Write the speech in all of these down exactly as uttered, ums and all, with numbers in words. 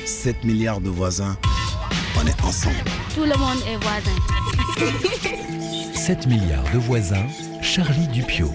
sept milliards de voisins, on est ensemble. Tout le monde est voisin. sept milliards de voisins, Charlie Dupiot.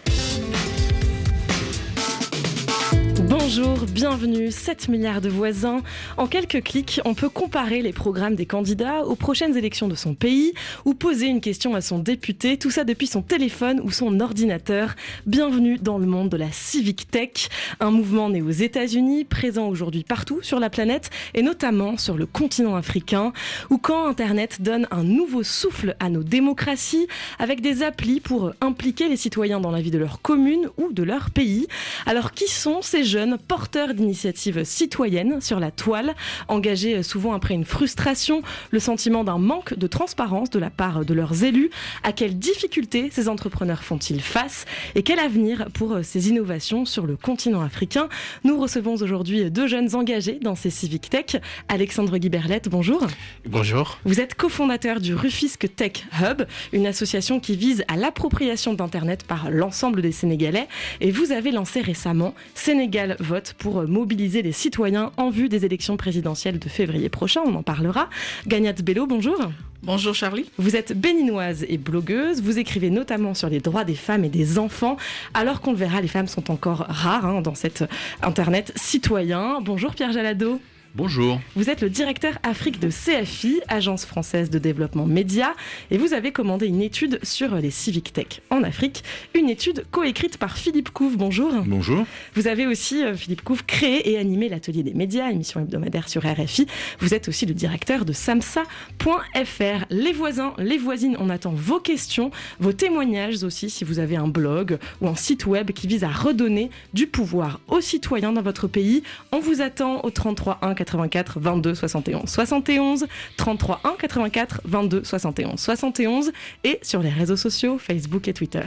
Bonjour, bienvenue, sept milliards de voisins. En quelques clics, on peut comparer les programmes des candidats aux prochaines élections de son pays ou poser une question à son député, tout ça depuis son téléphone ou son ordinateur. Bienvenue dans le monde de la Civic Tech, un mouvement né aux États-Unis, présent aujourd'hui partout sur la planète et notamment sur le continent africain, où quand Internet donne un nouveau souffle à nos démocraties avec des applis pour impliquer les citoyens dans la vie de leur commune ou de leur pays. Alors qui sont ces jeunes porteurs d'initiatives citoyennes sur la toile, engagés souvent après une frustration, le sentiment d'un manque de transparence de la part de leurs élus? À quelles difficultés ces entrepreneurs font-ils face? Et quel avenir pour ces innovations sur le continent africain? Nous recevons aujourd'hui deux jeunes engagés dans ces Civic Tech. Alexandre Guiberlette, bonjour. Bonjour. Vous êtes cofondateur du Rufisque Tech Hub, une association qui vise à l'appropriation d'Internet par l'ensemble des Sénégalais. Et vous avez lancé récemment Sénégal Vote pour mobiliser les citoyens en vue des élections présidentielles de février prochain. On en parlera. Gagnat Bello, bonjour. Bonjour Charlie. Vous êtes béninoise et blogueuse. Vous écrivez notamment sur les droits des femmes et des enfants. Alors qu'on le verra, les femmes sont encore rares hein, dans cet Internet citoyen. Bonjour Pierre Jalado. Bonjour. Vous êtes le directeur Afrique de C F I, Agence française de développement média, et vous avez commandé une étude sur les Civic Tech en Afrique, une étude coécrite par Philippe Couve. Bonjour. Bonjour. Vous avez aussi, Philippe Couve, créé et animé l'Atelier des médias, émission hebdomadaire sur R F I. Vous êtes aussi le directeur de samsa point f r. Les voisins, les voisines, on attend vos questions, vos témoignages aussi, si vous avez un blog ou un site web qui vise à redonner du pouvoir aux citoyens dans votre pays. On vous attend au trente-trois un quatre-vingt-quatre vingt-deux soixante et onze soixante et onze, trente-trois un quatre-vingt-quatre vingt-deux soixante et onze soixante et onze et sur les réseaux sociaux Facebook et Twitter.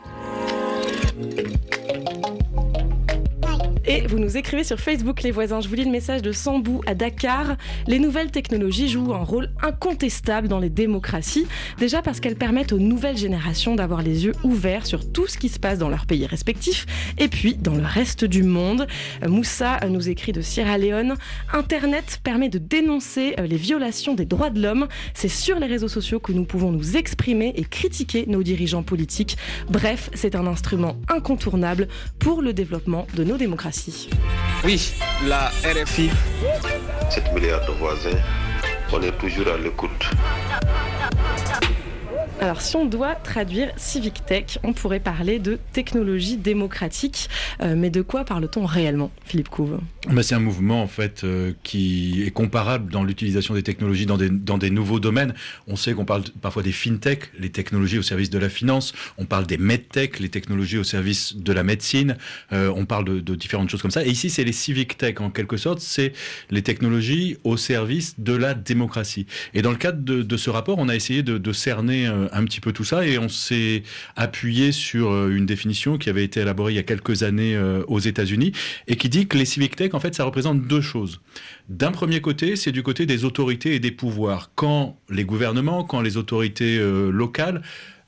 Et vous nous écrivez sur Facebook, les voisins. Je vous lis le message de Sambou à Dakar. Les nouvelles technologies jouent un rôle incontestable dans les démocraties. Déjà parce qu'elles permettent aux nouvelles générations d'avoir les yeux ouverts sur tout ce qui se passe dans leurs pays respectifs et puis dans le reste du monde. Moussa nous écrit de Sierra Leone. Internet permet de dénoncer les violations des droits de l'homme. C'est sur les réseaux sociaux que nous pouvons nous exprimer et critiquer nos dirigeants politiques. Bref, c'est un instrument incontournable pour le développement de nos démocraties. Oui, la R F I. sept milliards de voisins, on est toujours à l'écoute. Alors, si on doit traduire Civic Tech, on pourrait parler de technologie démocratique. Euh, mais de quoi parle-t-on réellement, Philippe Couve ? Ben, c'est un mouvement en fait euh, qui est comparable dans l'utilisation des technologies dans des, dans des nouveaux domaines. On sait qu'on parle parfois des fintech, les technologies au service de la finance. On parle des medtech, les technologies au service de la médecine. Euh, on parle de, de différentes choses comme ça. Et ici, c'est les Civic Tech en quelque sorte. C'est les technologies au service de la démocratie. Et dans le cadre de, de ce rapport, on a essayé de, de cerner euh, un petit peu tout ça et on s'est appuyé sur une définition qui avait été élaborée il y a quelques années aux États-Unis et qui dit que les Civic Tech, en fait, ça représente deux choses. D'un premier côté, c'est du côté des autorités et des pouvoirs. Quand les gouvernements, quand les autorités euh, locales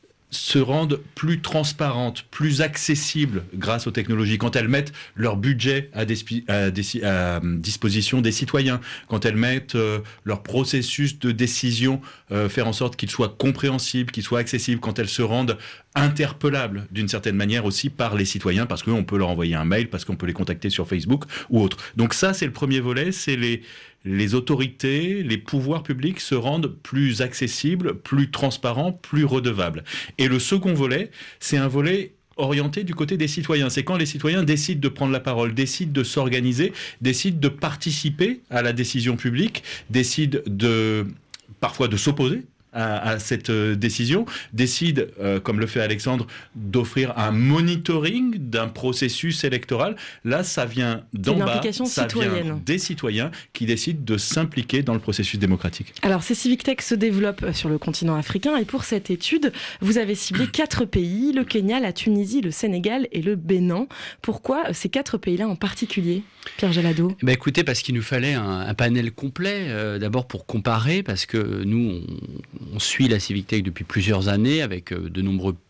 se rendent plus transparentes, plus accessibles grâce aux technologies, quand elles mettent leur budget à, despi- à, des- à disposition des citoyens, quand elles mettent euh, leur processus de décision, euh, faire en sorte qu'il soit compréhensible, qu'il soit accessible, quand elles se rendent interpellables d'une certaine manière aussi par les citoyens, parce qu'on peut leur envoyer un mail, parce qu'on peut les contacter sur Facebook ou autre. Donc ça, c'est le premier volet, c'est les... les autorités, les pouvoirs publics se rendent plus accessibles, plus transparents, plus redevables. Et le second volet, c'est un volet orienté du côté des citoyens. C'est quand les citoyens décident de prendre la parole, décident de s'organiser, décident de participer à la décision publique, décident de, parfois de s'opposer À, à cette euh, décision, décide, euh, comme le fait Alexandre, d'offrir un monitoring d'un processus électoral. Là, ça vient d'en bas, ça vient des citoyens qui décident de s'impliquer dans le processus démocratique. Alors, ces Civic Tech se développent sur le continent africain et pour cette étude, vous avez ciblé quatre pays, le Kenya, la Tunisie, le Sénégal et le Bénin. Pourquoi ces quatre pays-là en particulier, Pierre Jalado ? Ben écoutez, parce qu'il nous fallait un, un panel complet, euh, d'abord pour comparer, parce que nous, on, on suit la Civic Tech depuis plusieurs années avec euh, de nombreux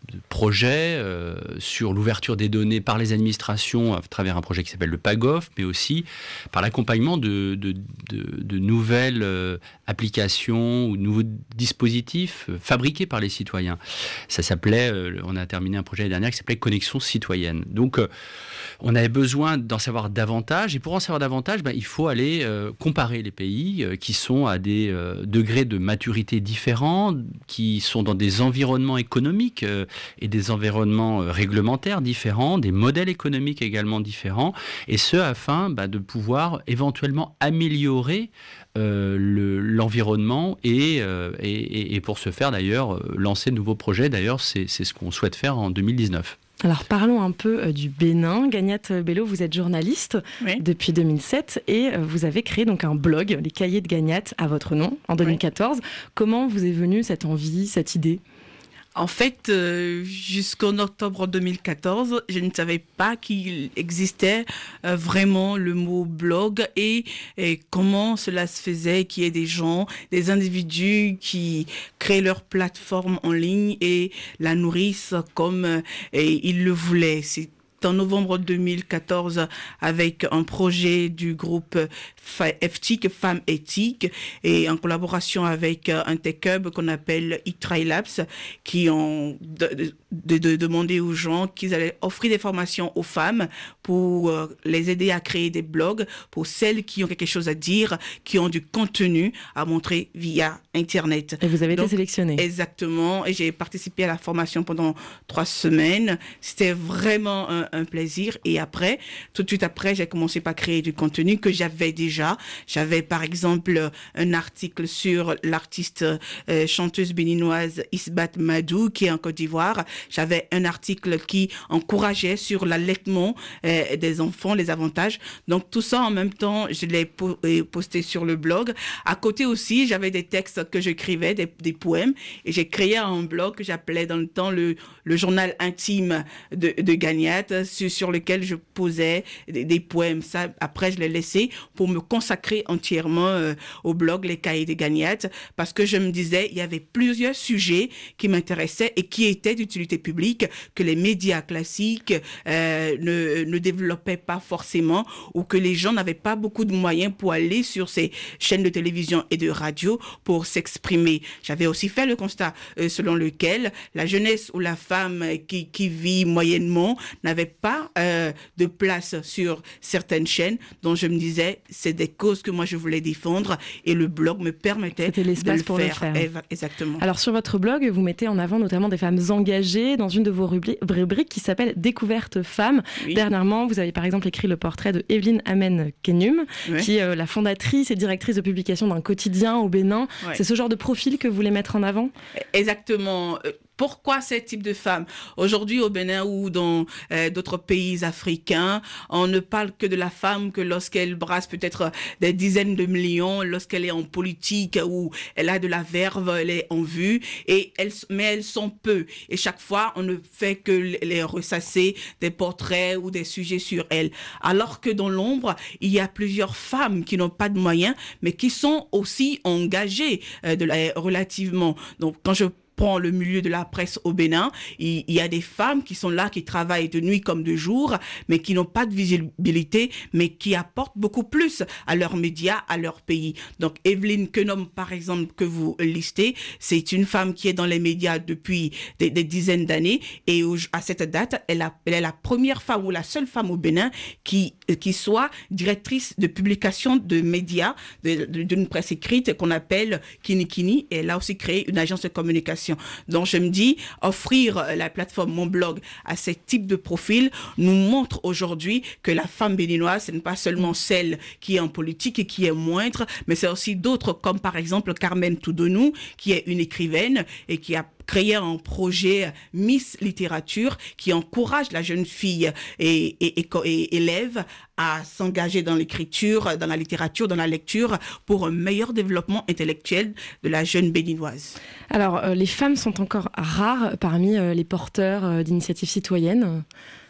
de projets euh, sur l'ouverture des données par les administrations à travers un projet qui s'appelle le PAGOF, mais aussi par l'accompagnement de, de, de, de nouvelles euh, applications ou de nouveaux dispositifs euh, fabriqués par les citoyens. Ça s'appelait, euh, on a terminé un projet l'année dernière qui s'appelait Connexion citoyenne. Donc, euh, on avait besoin d'en savoir davantage, et pour en savoir davantage, ben, il faut aller euh, comparer les pays euh, qui sont à des euh, degrés de maturité différents, qui sont dans des environnements économiques euh, et des environnements euh, réglementaires différents, des modèles économiques également différents, et ce afin ben, de pouvoir éventuellement améliorer euh, le, l'environnement et, euh, et, et pour ce faire d'ailleurs euh, lancer de nouveaux projets. D'ailleurs, c'est, c'est ce qu'on souhaite faire en deux mille dix-neuf. Alors parlons un peu euh, du Bénin. Gagnat Bello, vous êtes journaliste oui. depuis deux mille sept et euh, vous avez créé donc un blog, les Cahiers de Gagnat, à votre nom, en deux mille quatorze. Oui. Comment vous est venue cette envie, cette idée ? En fait, euh, jusqu'en octobre deux mille quatorze, je ne savais pas qu'il existait euh, vraiment le mot blog et, et comment cela se faisait, qu'il y ait des gens, des individus qui créent leur plateforme en ligne et la nourrissent comme euh, et ils le voulaient. C'est en novembre deux mille quatorze, avec un projet du groupe F T I C, Femmes Éthiques, et en collaboration avec un tech hub qu'on appelle e-Try Labs, qui ont de, de, de demandé aux gens qu'ils allaient offrir des formations aux femmes pour euh, les aider à créer des blogs, pour celles qui ont quelque chose à dire, qui ont du contenu à montrer via Internet. Et vous avez Donc, été sélectionnée. Exactement, et j'ai participé à la formation pendant trois semaines. C'était vraiment un un plaisir. Et après, tout de suite après, j'ai commencé par créer du contenu que j'avais déjà. J'avais par exemple un article sur l'artiste euh, chanteuse béninoise Isbat Madou qui est en Côte d'Ivoire. J'avais un article qui encourageait sur l'allaitement euh, des enfants, les avantages. Donc tout ça en même temps, je l'ai po- posté sur le blog. À côté aussi, j'avais des textes que j'écrivais, des, des poèmes, et j'ai créé un blog que j'appelais dans le temps le, le journal intime de, de Gagnat, Sur, sur lequel je posais des, des poèmes. Ça, après, je l'ai laissé pour me consacrer entièrement euh, au blog Les Cahiers de Gagnat, parce que je me disais, il y avait plusieurs sujets qui m'intéressaient et qui étaient d'utilité publique, que les médias classiques euh, ne, ne développaient pas forcément, ou que les gens n'avaient pas beaucoup de moyens pour aller sur ces chaînes de télévision et de radio pour s'exprimer. J'avais aussi fait le constat euh, selon lequel la jeunesse ou la femme qui, qui vit moyennement n'avait pas euh, de place sur certaines chaînes, dont je me disais, c'est des causes que moi je voulais défendre, et le blog me permettait C'était l'espace de le pour faire. le faire. Exactement. Alors sur votre blog, vous mettez en avant notamment des femmes engagées dans une de vos rubri- rubriques qui s'appelle Découverte Femmes. Oui. Dernièrement, vous avez par exemple écrit le portrait de Evelyne Amen Kenum, oui. qui est euh, la fondatrice et directrice de publication d'un quotidien au Bénin. Oui. C'est ce genre de profil que vous voulez mettre en avant ? Exactement. Pourquoi ce type de femmes ? Aujourd'hui, au Bénin ou dans euh, d'autres pays africains, on ne parle que de la femme que lorsqu'elle brasse peut-être des dizaines de millions, lorsqu'elle est en politique ou elle a de la verve, elle est en vue, et elles, mais elles sont peu. Et chaque fois, on ne fait que les ressasser des portraits ou des sujets sur elles. Alors que dans l'ombre, il y a plusieurs femmes qui n'ont pas de moyens, mais qui sont aussi engagées euh, de la, relativement. Donc, quand je prend le milieu de la presse au Bénin, il, il y a des femmes qui sont là, qui travaillent de nuit comme de jour, mais qui n'ont pas de visibilité, mais qui apportent beaucoup plus à leurs médias, à leur pays. Donc, Evelyne Kenum, par exemple, que vous listez, c'est une femme qui est dans les médias depuis des, des dizaines d'années, et au, à cette date, elle, a, elle est la première femme ou la seule femme au Bénin qui, qui soit directrice de publication de médias, de, de, d'une presse écrite qu'on appelle Kini Kini, et elle a aussi créé une agence de communication. Donc, je me dis, offrir la plateforme Mon Blog à ce type de profil nous montre aujourd'hui que la femme béninoise, ce n'est pas seulement celle qui est en politique et qui est moindre, mais c'est aussi d'autres, comme par exemple Carmen Toudonou, qui est une écrivaine et qui a créé un projet Miss Littérature qui encourage la jeune fille et, et, et, et élève à s'engager dans l'écriture, dans la littérature, dans la lecture pour un meilleur développement intellectuel de la jeune béninoise. Alors, euh, les femmes sont encore rares parmi euh, les porteurs euh, d'initiatives citoyennes.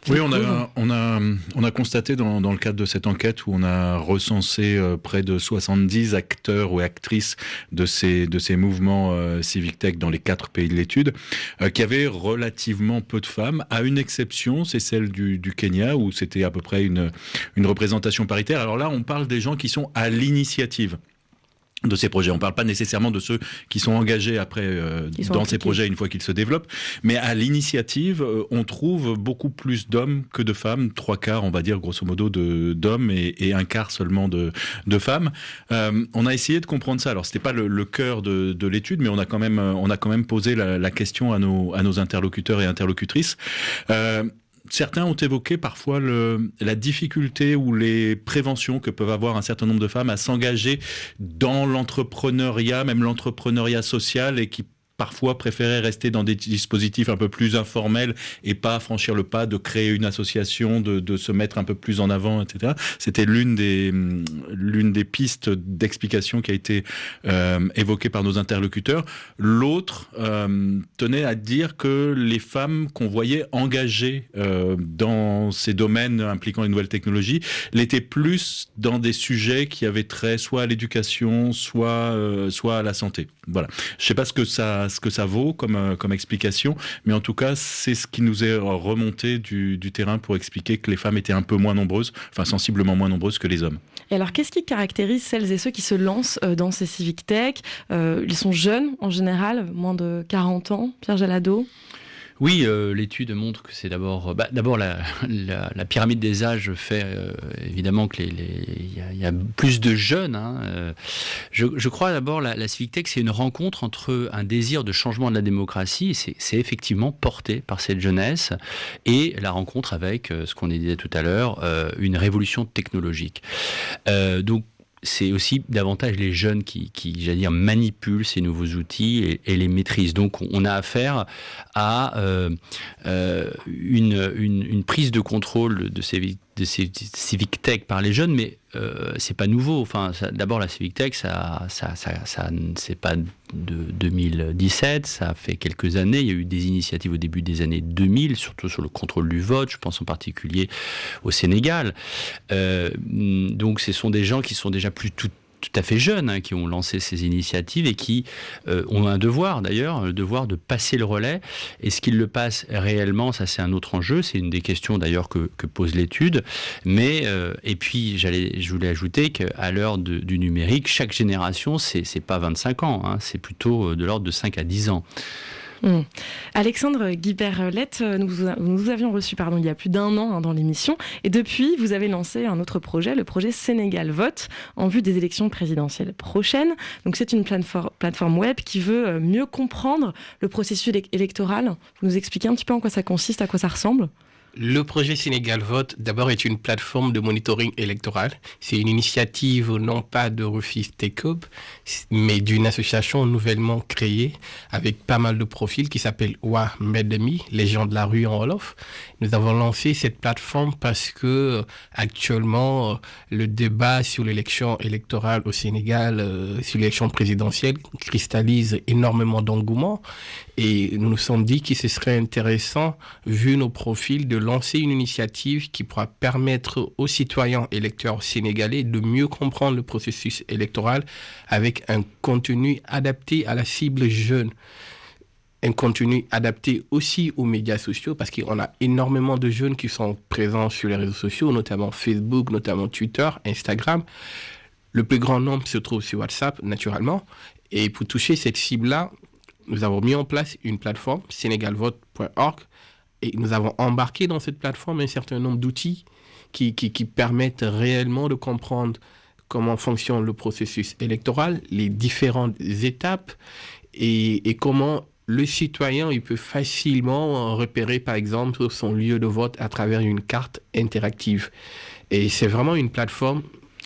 Oui, on a, on, a, on a constaté dans, dans le cadre de cette enquête où on a recensé euh, près de soixante-dix acteurs ou actrices de ces, de ces mouvements euh, Civic Tech dans les quatre pays de l'étude, euh, qu'il y avait relativement peu de femmes, à une exception, c'est celle du, du Kenya, où c'était à peu près une, une représentation paritaire. Alors là, on parle des gens qui sont à l'initiative de ces projets. On ne parle pas nécessairement de ceux qui sont engagés après euh, sont dans impliqués. Ces projets une fois qu'ils se développent, mais à l'initiative, euh, on trouve beaucoup plus d'hommes que de femmes, trois quarts, on va dire grosso modo, de, d'hommes et, et un quart seulement de, de femmes. Euh, on a essayé de comprendre ça. Alors, c'était pas le, le cœur de, de l'étude, mais on a quand même, on a quand même posé la, la question à nos, à nos interlocuteurs et interlocutrices. Euh, Certains ont évoqué parfois le, la difficulté ou les préventions que peuvent avoir un certain nombre de femmes à s'engager dans l'entrepreneuriat, même l'entrepreneuriat social, et qui parfois préféraient rester dans des dispositifs un peu plus informels et pas franchir le pas de créer une association, de, de se mettre un peu plus en avant, et cetera. C'était l'une des, l'une des pistes d'explication qui a été euh, évoquée par nos interlocuteurs. L'autre euh, tenait à dire que les femmes qu'on voyait engagées euh, dans ces domaines impliquant les nouvelles technologies l'étaient plus dans des sujets qui avaient trait soit à l'éducation, soit, euh, soit à la santé. Voilà. Je ne sais pas ce que ça ce que ça vaut comme, comme explication, mais en tout cas, c'est ce qui nous est remonté du, du terrain pour expliquer que les femmes étaient un peu moins nombreuses, enfin sensiblement moins nombreuses que les hommes. Et alors, qu'est-ce qui caractérise celles et ceux qui se lancent dans ces Civic Tech ? euh, Ils sont jeunes en général, moins de quarante ans, Pierre Jalado ? Oui, euh, l'étude montre que c'est d'abord, bah, d'abord la, la, la pyramide des âges fait euh, évidemment que les, les, y, a, y a plus de jeunes. Hein, euh, je, je crois d'abord la, la Civic Tech, c'est une rencontre entre un désir de changement de la démocratie, c'est, c'est effectivement porté par cette jeunesse, et la rencontre avec euh, ce qu'on disait tout à l'heure, euh, une révolution technologique. Euh, donc c'est aussi davantage les jeunes qui, qui j'allais dire, manipulent ces nouveaux outils et, et les maîtrisent. Donc, on a affaire à euh, euh, une, une, une prise de contrôle de ces, de ces Civic Tech par les jeunes, mais euh, c'est pas nouveau. Enfin, ça, d'abord, la Civic Tech, ça, ça, ça, ça, c'est pas de deux mille dix-sept, ça fait quelques années. Il y a eu des initiatives au début des années deux mille, surtout sur le contrôle du vote. Je pense en particulier au Sénégal. Euh, donc, ce sont des gens qui sont déjà plus tout tout à fait jeunes, hein, qui ont lancé ces initiatives et qui euh, ont un devoir d'ailleurs, le devoir de passer le relais. Est-ce qu'ils le passent réellement ? Ça, c'est un autre enjeu. C'est une des questions d'ailleurs que, que pose l'étude. Mais euh, et puis, j'allais, je voulais ajouter qu'à l'heure de, du numérique, chaque génération, c'est, c'est pas vingt-cinq ans, hein, c'est plutôt de l'ordre de cinq à dix ans. Mmh. Alexandre Guibert-Lett, nous, nous avions reçu pardon, il y a plus d'un an hein, dans l'émission, et depuis vous avez lancé un autre projet, le projet Sénégal Vote, en vue des élections présidentielles prochaines. Donc c'est une plateforme, plateforme web qui veut mieux comprendre le processus électoral. Vous nous expliquez un petit peu en quoi ça consiste, à quoi ça ressemble ? Le projet Sénégal Vote, d'abord, est une plateforme de monitoring électoral. C'est une initiative non pas de Rufus Tech-Hub, mais d'une association nouvellement créée avec pas mal de profils qui s'appelle Wa Medemi, les gens de la rue en Wolof. Nous avons lancé cette plateforme parce que actuellement, le débat sur l'élection électorale au Sénégal, euh, sur l'élection présidentielle, cristallise énormément d'engouement. Et nous nous sommes dit que ce serait intéressant, vu nos profils, de lancer une initiative qui pourra permettre aux citoyens électeurs sénégalais de mieux comprendre le processus électoral avec un contenu adapté à la cible jeune. Un contenu adapté aussi aux médias sociaux, parce qu'on a énormément de jeunes qui sont présents sur les réseaux sociaux, notamment Facebook, notamment Twitter, Instagram. Le plus grand nombre se trouve sur WhatsApp, naturellement. Et pour toucher cette cible-là, nous avons mis en place une plateforme, sénégal vote point org, et nous avons embarqué dans cette plateforme un certain nombre d'outils qui, qui, qui permettent réellement de comprendre comment fonctionne le processus électoral, les différentes étapes, et, et comment le citoyen il peut facilement repérer, par exemple, son lieu de vote à travers une carte interactive. Et c'est vraiment une plateforme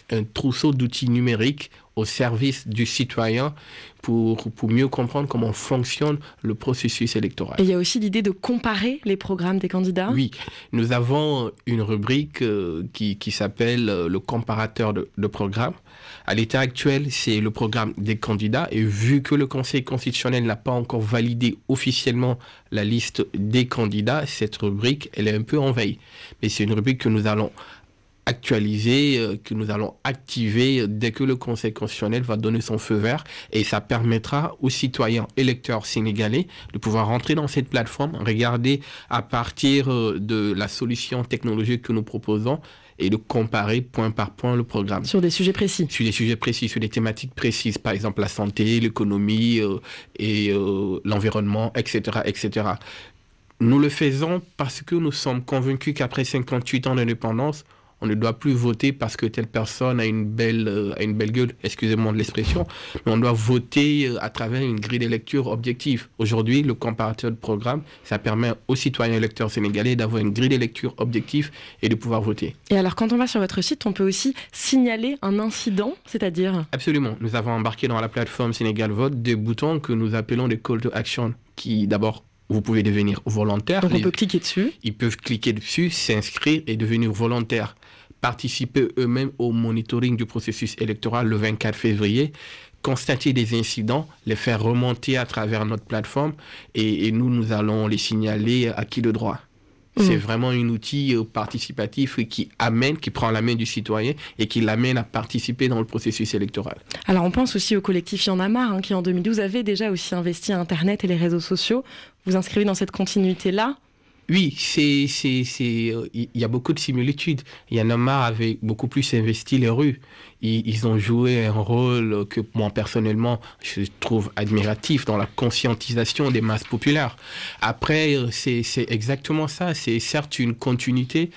un trousseau d'outils numériques au service du citoyen pour, pour mieux comprendre comment fonctionne le processus électoral. Et il y a aussi l'idée de comparer les programmes des candidats. Oui, nous avons une rubrique euh, qui, qui s'appelle euh, le comparateur de, de programmes. À l'état actuel, c'est le programme des candidats et vu que le Conseil constitutionnel n'a pas encore validé officiellement la liste des candidats, cette rubrique, elle est un peu en veille. Mais c'est une rubrique que nous allons actualiser, euh, que nous allons activer dès que le Conseil constitutionnel va donner son feu vert et ça permettra aux citoyens électeurs sénégalais de pouvoir rentrer dans cette plateforme, regarder à partir euh, de la solution technologique que nous proposons et de comparer point par point le programme. Sur des sujets précis. Sur des sujets précis, sur des thématiques précises, par exemple la santé, l'économie euh, et euh, l'environnement, et cetera, et cetera. Nous le faisons parce que nous sommes convaincus qu'après cinquante-huit ans d'indépendance, on ne doit plus voter parce que telle personne a une belle, euh, a une belle gueule, excusez-moi de l'expression, mais on doit voter euh, à travers une grille de lecture objective. Aujourd'hui, le comparateur de programme, ça permet aux citoyens électeurs sénégalais d'avoir une grille de lecture objective et de pouvoir voter. Et alors, quand on va sur votre site, on peut aussi signaler un incident, c'est-à-dire ? Absolument. Nous avons embarqué dans la plateforme Sénégal Vote des boutons que nous appelons des call to action, qui d'abord, vous pouvez devenir volontaire. Donc on Les... peut cliquer dessus. Ils peuvent cliquer dessus, s'inscrire et devenir volontaire. Participer eux-mêmes au monitoring du processus électoral le vingt-quatre février, constater des incidents, les faire remonter à travers notre plateforme et, et nous, nous allons les signaler à qui de droit. Mmh. C'est vraiment un outil participatif qui amène, qui prend la main du citoyen et qui l'amène à participer dans le processus électoral. Alors on pense aussi au collectif Y en a marre, hein, qui en deux mille douze avait déjà aussi investi à Internet et les réseaux sociaux. Vous inscrivez dans cette continuité-là ? Oui, c'est, c'est, c'est, euh, il y a beaucoup de similitudes. Y en a marre avait beaucoup plus investi les rues. Ils, ils ont joué un rôle que moi personnellement je trouve admiratif dans la conscientisation des masses populaires. Après, c'est, c'est exactement ça. C'est certes une continuité,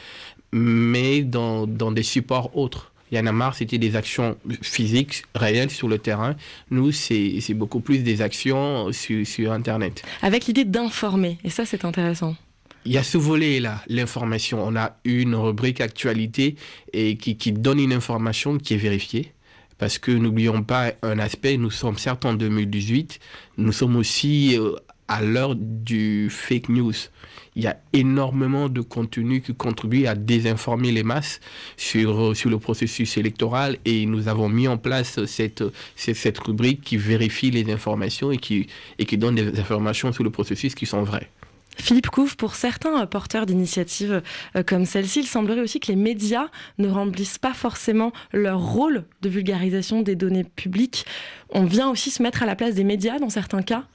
mais dans, dans des supports autres. Y en a marre, c'était des actions physiques, réelles sur le terrain. Nous, c'est, c'est beaucoup plus des actions sur, sur Internet. Avec l'idée d'informer, et ça c'est intéressant. Il y a ce volet-là, l'information. On a une rubrique actualité et qui, qui donne une information qui est vérifiée. Parce que n'oublions pas un aspect, nous sommes certes en deux mille dix-huit, nous sommes aussi euh, à l'heure du fake news. Il y a énormément de contenu qui contribue à désinformer les masses sur, sur le processus électoral et nous avons mis en place cette, cette, cette rubrique qui vérifie les informations et qui, et qui donne des informations sur le processus qui sont vraies. Philippe Couve, pour certains porteurs d'initiatives comme celle-ci, il semblerait aussi que les médias ne remplissent pas forcément leur rôle de vulgarisation des données publiques. On vient aussi se mettre à la place des médias dans certains cas.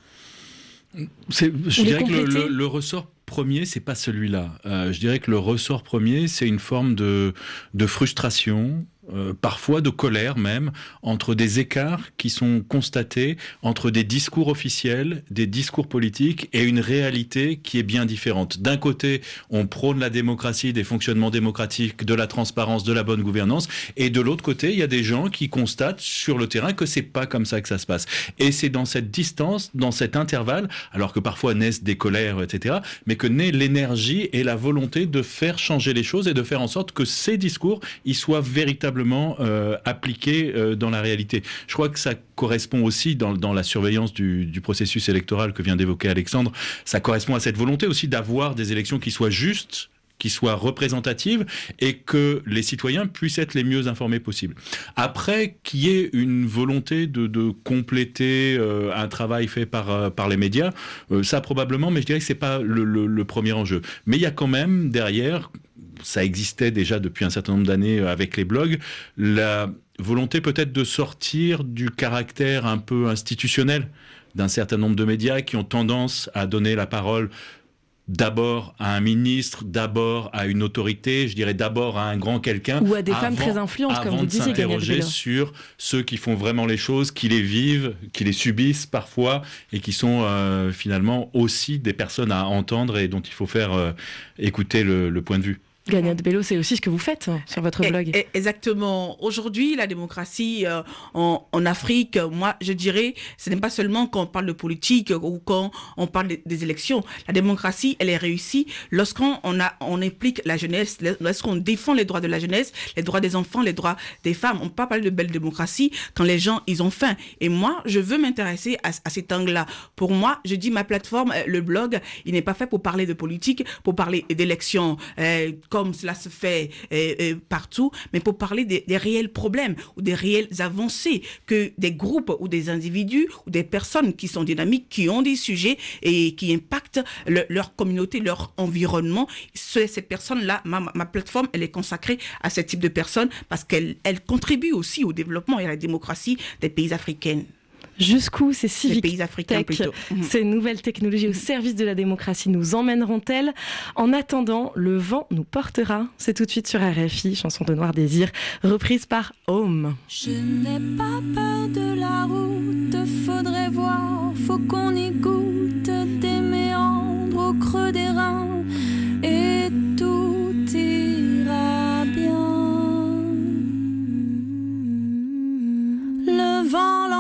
C'est, je dirais que le, le, le ressort premier, c'est pas celui-là. Euh, je dirais que le ressort premier, c'est une forme de, de frustration, Euh, parfois de colère même, entre des écarts qui sont constatés entre des discours officiels, des discours politiques et une réalité qui est bien différente. D'un côté, on prône la démocratie, des fonctionnements démocratiques, de la transparence, de la bonne gouvernance, et de l'autre côté, il y a des gens qui constatent sur le terrain que c'est pas comme ça que ça se passe. Et c'est dans cette distance, dans cet intervalle, alors que parfois naissent des colères, et cetera, mais que naît l'énergie et la volonté de faire changer les choses et de faire en sorte que ces discours, ils soient véritablement Euh, appliqué euh, dans la réalité. Je crois que ça correspond aussi dans, dans la surveillance du, du processus électoral que vient d'évoquer Alexandre, ça correspond à cette volonté aussi d'avoir des élections qui soient justes, qui soient représentatives et que les citoyens puissent être les mieux informés possibles. Après, qu'il y ait une volonté de, de compléter euh, un travail fait par, euh, par les médias, euh, ça probablement, mais je dirais que c'est pas le, le, le premier enjeu. Mais il y a quand même derrière, ça existait déjà depuis un certain nombre d'années avec les blogs, la volonté peut-être de sortir du caractère un peu institutionnel d'un certain nombre de médias qui ont tendance à donner la parole d'abord à un ministre, d'abord à une autorité, je dirais d'abord à un grand quelqu'un. Ou à des avant, femmes très influentes, comme vous disiez, Gabriel. Avant de s'interroger sur ceux qui font vraiment les choses, qui les vivent, qui les subissent parfois, et qui sont euh, finalement aussi des personnes à entendre et dont il faut faire euh, écouter le, le point de vue. Gagnate Bello, c'est aussi ce que vous faites hein, sur votre blog. Et, et, exactement. Aujourd'hui, la démocratie euh, en, en Afrique, moi, je dirais, ce n'est pas seulement quand on parle de politique ou quand on parle des, des élections. La démocratie, elle est réussie lorsqu'on on a, on implique la jeunesse, lorsqu'on défend les droits de la jeunesse, les droits des enfants, les droits des femmes. On ne peut pas parler de belle démocratie quand les gens, ils ont faim. Et moi, je veux m'intéresser à, à cet angle-là. Pour moi, je dis ma plateforme, le blog, il n'est pas fait pour parler de politique, pour parler d'élections, euh, comme cela se fait euh, euh, partout, mais pour parler des, des réels problèmes ou des réelles avancées que des groupes ou des individus ou des personnes qui sont dynamiques, qui ont des sujets et qui impactent le, leur communauté, leur environnement. Cette personne-là, ma, ma plateforme, elle est consacrée à ce type de personnes parce qu'elle elle contribue aussi au développement et à la démocratie des pays africains. Jusqu'où ces civic pays africains tech, plutôt. Ces nouvelles technologies au service de la démocratie nous emmèneront-elles? En attendant, le vent nous portera. C'est tout de suite sur R F I, chanson de Noir Désir, reprise par Home. Je n'ai pas peur de la route, faudrait voir, faut qu'on y goûte des méandres au creux des reins et tout ira bien. Le vent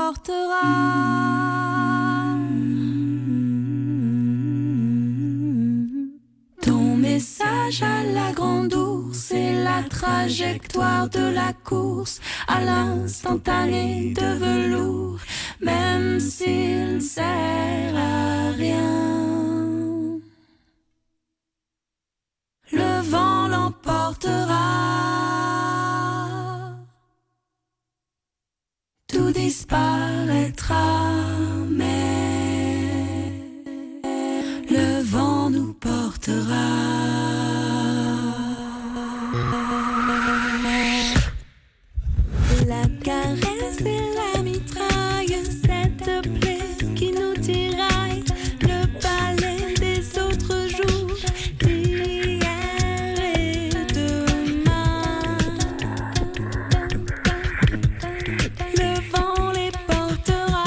l'emportera. Ton message à la grande ours et la trajectoire de la course à l'instantané de velours, même s'il sert à rien. Le vent l'emportera. Tout disparaîtra, mais le vent nous portera. La caresse et la mitraille, cette plaie qui nous tiraille, le palais des autres jours, d'hier et demain. Le vent les portera.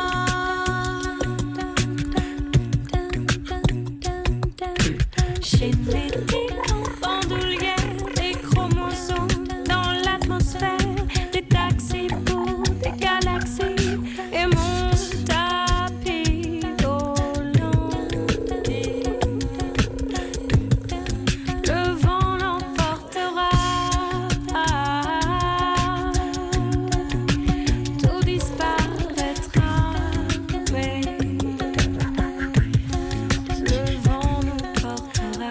Chez les bandoulières, des chromosomes dans l'atmosphère, des taxis pour des galaxies et mon tapis volant. Le vent l'emportera. Tout disparaîtra, mais le vent nous portera.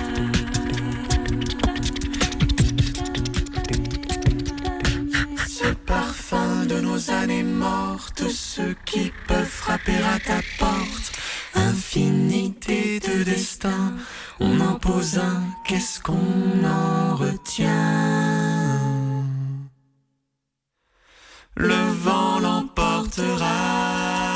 Ce parfum de nos années mortes, ceux qui peuvent frapper à ta porte, infinité de destins, on en pose un, qu'est-ce qu'on en retient? Le vent l'emportera.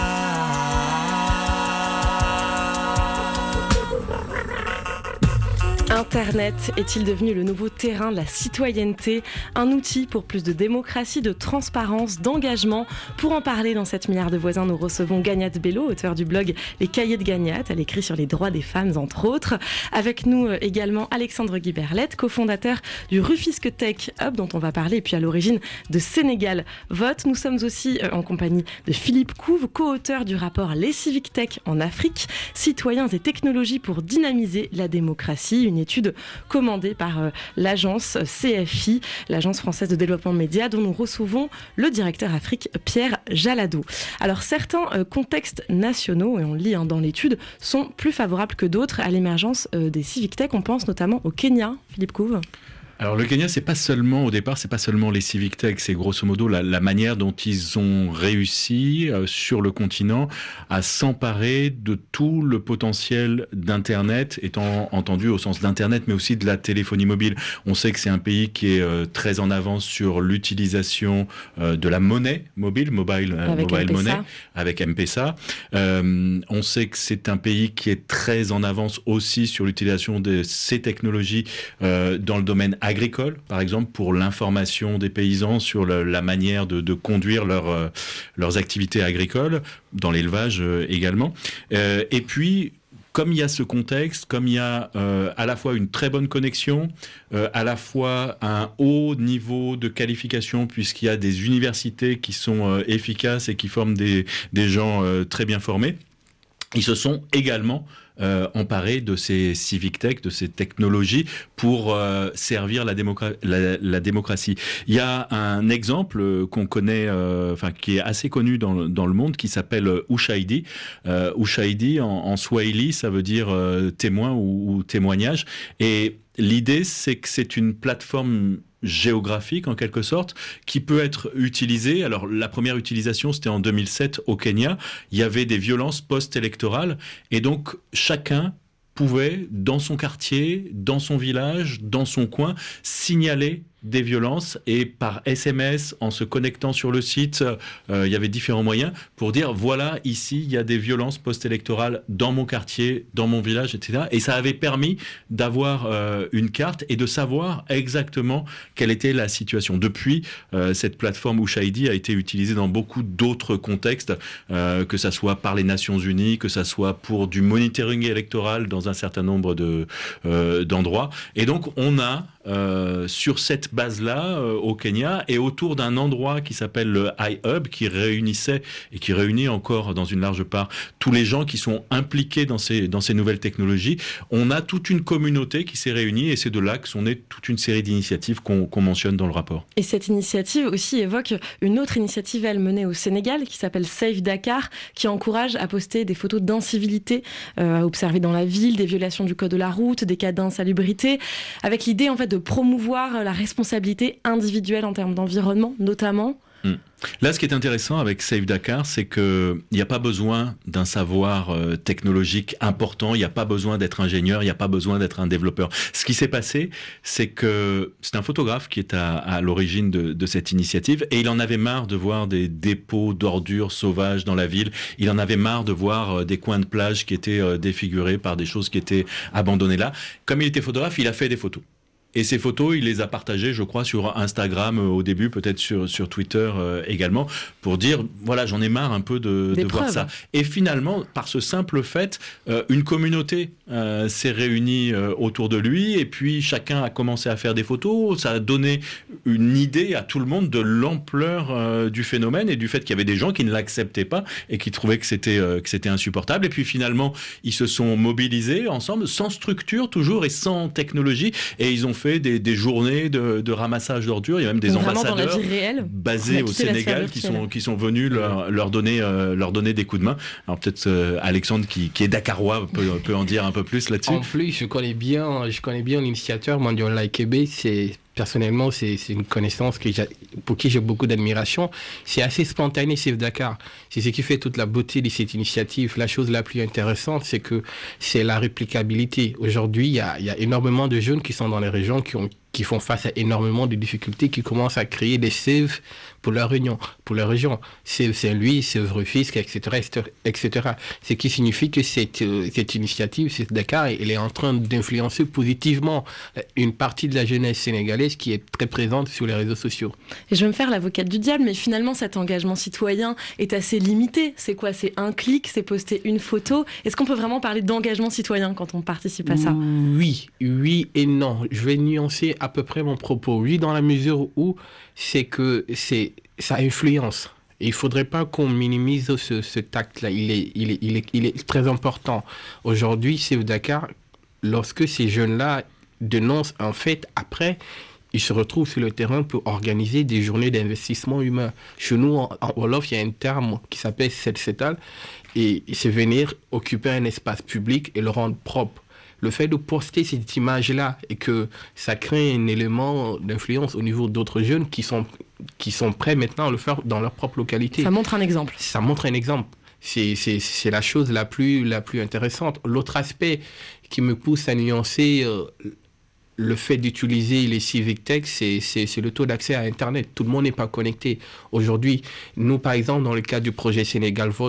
Internet est-il devenu le nouveau terrain de la citoyenneté, un outil pour plus de démocratie, de transparence, d'engagement? Pour en parler dans sept milliards de voisins, nous recevons Gagnate Bello, auteur du blog Les Cahiers de Gagnate. Elle écrit sur les droits des femmes, entre autres. Avec nous également Alexandre Guiberlette, cofondateur du Rufisque Tech Hub, dont on va parler, et puis à l'origine de Sénégal Vote. Nous sommes aussi en compagnie de Philippe Couve, co-auteur du rapport Les Civic Tech en Afrique, citoyens et technologies pour dynamiser la démocratie, une étude commandée par euh, l'agence C F I, l'agence française de développement média, dont nous recevons le directeur Afrique, Pierre Jalado. Alors certains euh, contextes nationaux, et on le lit hein, dans l'étude, sont plus favorables que d'autres à l'émergence euh, des civic tech. On pense notamment au Kenya, Philippe Couve. Alors le Kenya, c'est pas seulement au départ, c'est pas seulement les civic tech, c'est grosso modo la, la manière dont ils ont réussi euh, sur le continent à s'emparer de tout le potentiel d'Internet, étant entendu au sens d'Internet, mais aussi de la téléphonie mobile. On sait que c'est un pays qui est euh, très en avance sur l'utilisation euh, de la monnaie mobile, mobile, euh, mobile money, avec M-Pesa. Euh, on sait que c'est un pays qui est très en avance aussi sur l'utilisation de ces technologies euh, dans le domaine agricole, par exemple, pour l'information des paysans sur le, la manière de, de conduire leur, euh, leurs activités agricoles, dans l'élevage euh, également. Euh, et puis, comme il y a ce contexte, comme il y a euh, à la fois une très bonne connexion, euh, à la fois un haut niveau de qualification, puisqu'il y a des universités qui sont euh, efficaces et qui forment des, des gens euh, très bien formés, ils se sont également Euh, emparés de ces civic tech, de ces technologies pour euh, servir la, démocra- la, la démocratie. Il y a un exemple euh, qu'on connaît, euh, enfin qui est assez connu dans le, dans le monde, qui s'appelle euh, Ushahidi. Euh, Ushahidi en, en Swahili, ça veut dire euh, témoin ou, ou témoignage. Et l'idée, c'est que c'est une plateforme géographique en quelque sorte qui peut être utilisée. Alors la première utilisation c'était en deux mille sept au Kenya, il y avait des violences post-électorales et donc chacun pouvait dans son quartier, dans son village, dans son coin signaler des violences et par S M S, en se connectant sur le site, euh, il y avait différents moyens pour dire voilà, ici, il y a des violences post-électorales dans mon quartier, dans mon village, et cetera. Et ça avait permis d'avoir euh, une carte et de savoir exactement quelle était la situation. Depuis, euh, cette plateforme Ushahidi a été utilisée dans beaucoup d'autres contextes, euh, que ça soit par les Nations Unies, que ça soit pour du monitoring électoral dans un certain nombre de, euh, d'endroits. Et donc, on a Euh, sur cette base-là euh, au Kenya et autour d'un endroit qui s'appelle le iHub, qui réunissait et qui réunit encore dans une large part tous les gens qui sont impliqués dans ces, dans ces nouvelles technologies. On a toute une communauté qui s'est réunie et c'est de là que sont nées toute une série d'initiatives qu'on, qu'on mentionne dans le rapport. Et cette initiative aussi évoque une autre initiative, elle, menée au Sénégal, qui s'appelle Save Dakar, qui encourage à poster des photos d'incivilité euh, à observer dans la ville, des violations du code de la route, des cas d'insalubrité, avec l'idée en fait de de promouvoir la responsabilité individuelle en termes d'environnement, notamment. Là, ce qui est intéressant avec Save Dakar, c'est qu'il n'y a pas besoin d'un savoir euh, technologique important, il n'y a pas besoin d'être ingénieur, il n'y a pas besoin d'être un développeur. Ce qui s'est passé, c'est que c'est un photographe qui est à, à l'origine de, de cette initiative et il en avait marre de voir des dépôts d'ordures sauvages dans la ville, il en avait marre de voir euh, des coins de plage qui étaient euh, défigurés par des choses qui étaient abandonnées là. Comme il était photographe, il a fait des photos. Et ces photos, il les a partagées, je crois, sur Instagram euh, au début, peut-être sur, sur Twitter euh, également, pour dire, voilà, j'en ai marre un peu de, de voir ça. Et finalement, par ce simple fait, euh, une communauté euh, s'est réunie euh, autour de lui, et puis chacun a commencé à faire des photos. Ça a donné une idée à tout le monde de l'ampleur euh, du phénomène et du fait qu'il y avait des gens qui ne l'acceptaient pas et qui trouvaient que c'était, euh, que c'était insupportable. Et puis finalement, ils se sont mobilisés ensemble, sans structure toujours et sans technologie, et ils ont fait Des, des journées de, de ramassage d'ordures. Il y a même des Vraiment ambassadeurs dans la vie réelle, basés au Sénégal qui sont, qui sont venus leur, leur, donner, euh, leur donner des coups de main. Alors peut-être euh, Alexandre qui, qui est dakarois peut, peut en dire un peu plus là-dessus. En plus, je connais bien, je connais bien l'initiateur Mandiola Ikebe. C'est personnellement, c'est, c'est une connaissance que j'ai, pour qui j'ai beaucoup d'admiration. C'est assez spontané, Save Dakar. C'est ce qui fait toute la beauté de cette initiative. La chose la plus intéressante, c'est que c'est la réplicabilité. Aujourd'hui, il y a, il y a énormément de jeunes qui sont dans les régions qui ont qui font face à énormément de difficultés, qui commencent à créer des Save pour leur région, pour leur région. Save Saint-Louis, Save Rufisque, et cetera, et cetera. Ce qui signifie que cette, cette initiative, cette Dakar, elle est en train d'influencer positivement une partie de la jeunesse sénégalaise qui est très présente sur les réseaux sociaux. Et je vais me faire l'avocate du diable, mais finalement, cet engagement citoyen est assez limité. C'est quoi ? C'est un clic, c'est poster une photo. Est-ce qu'on peut vraiment parler d'engagement citoyen quand on participe à ça ? Oui, oui et non. Je vais nuancer à peu près mon propos. Oui, dans la mesure où c'est que c'est, ça influence. Et il ne faudrait pas qu'on minimise ce, ce acte-là. Il est, il, est, il, est, il est très important. Aujourd'hui, Save Dakar, lorsque ces jeunes-là dénoncent un fait, après, ils se retrouvent sur le terrain pour organiser des journées d'investissement humain. Chez nous, en, en Wolof, il y a un terme qui s'appelle set setal, et c'est venir occuper un espace public et le rendre propre. Le fait de poster cette image-là et que ça crée un élément d'influence au niveau d'autres jeunes qui sont, qui sont prêts maintenant à le faire dans leur propre localité. Ça montre un exemple. Ça montre un exemple. C'est, c'est, c'est la chose la plus, la plus intéressante. L'autre aspect qui me pousse à nuancer euh, le fait d'utiliser les civic tech, c'est, c'est, c'est le taux d'accès à Internet. Tout le monde n'est pas connecté. Aujourd'hui, nous, par exemple, dans le cadre du projet Sénégal Vote,